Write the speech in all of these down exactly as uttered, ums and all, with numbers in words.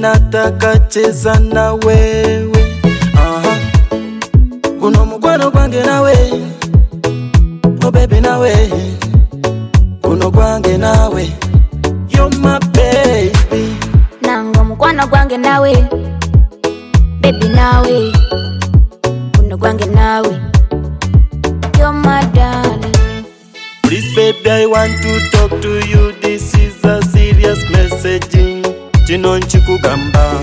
nataka cheza na wewe. Aha. Kuno mukwano gwange nawe, oh baby nawe. Kuno gwange nawe, you're my baby. Nango mukwano gwange nawe, baby nawe. Kuno gwange nawe, you're my darling. Please baby, I want to talk to you. This is a serious messaging. Chino nchikugamba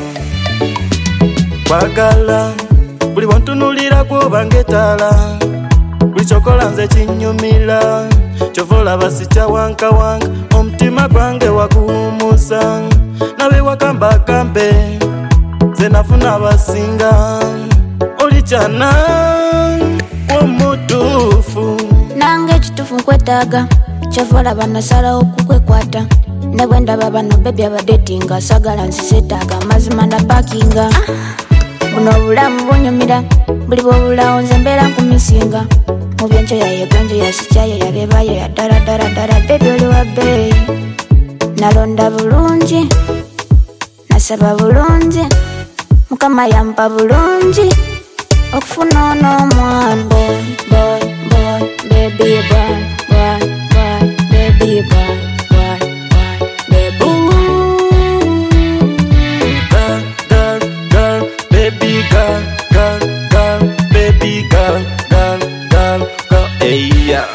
kwagala buli wantunulira kuba ngetala, buli chokola nze kinyumira, chovola basicha wanka wanka, omutima gwange waguhumuza, nawe wakamba kambe nze nafuna abasinga, oli kyana omutuufu. Nange ekituufu nkwetaaga, chovola banasala okukwekwata, ne bwendaba bano baby abadetinga, sagala nzisetaaga mazima na parkinga. Buno obulamu bunyumira, buli bwobulawo nze mbeera nkumisinga, mu byenjo yayegonjo yasikyayo yabebayo ya ddala ddala ddala, baby oli wa bbeeyi. Nalonda bulungi, nasaba bulungi, Mukama yampa bulungi, okufuna n'omwana. Boy, boy, boy, baby boy, boy, boy, baby boy, boy, boy, baby boy. Girl, girl, girl, baby girl, girl, girl, baby girl, girl, girl, girl, hey yeah.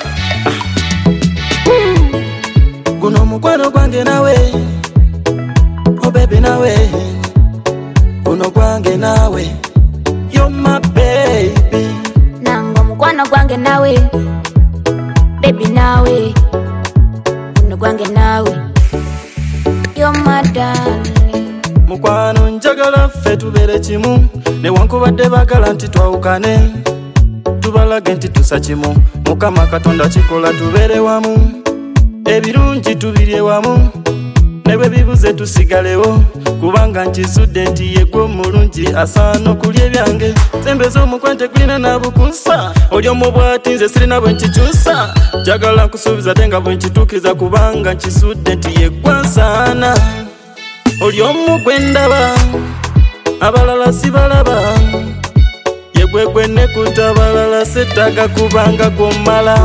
Kuno mukwano gwange nawe, oh baby nawe. Kuno gwange nawe, you're my baby. Nango mukwano gwange nawe, baby nawe. Kuno gwange nawe, you're my darling. Mukwano njagala ffe tubeere kimu, newankubadde bagala nti twawukane, tubalage nti tusa kimu. Mukama Katonda kikola tubeere wamu, ebirungi tubirye wamu, ne bwe bibuze tusigalewo, kubanga nkizudde nti ye gwe omulungi asaana okulya ebyange. Sembeza omukwante gulina na bukusa, oli omu bw'ati nze sirina bwe nkikyusa, njagala nkusuubiza ate nga bwe nkituukiriza, kubanga nkizudde nti ye gwe ansaana. Oli omu gwe ndaba, abalala sibalaba, ye gwe gwe nekuta, abalala settaaga kubanga gw'omala.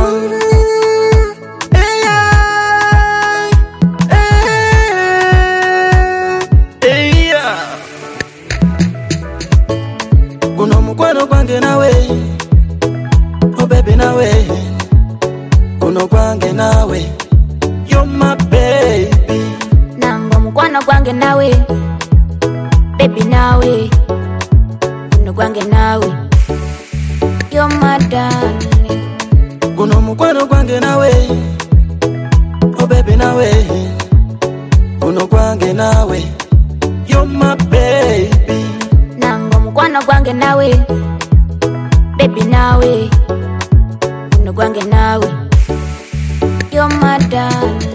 Kuno mukwano gwange nawe, oh baby nawe. Kuno gwange nawe, you're my baby. Nango mukwano gwange nawe, baby nawe. Kuno gwange nawe, you're my darling. Kuno mukwano gwange nawe, oh baby nawe. Kuno gwange nawe, you're my baby. Nango mukwano gwange nawe, baby nawe. Kuno gwange nawe, you're my darling.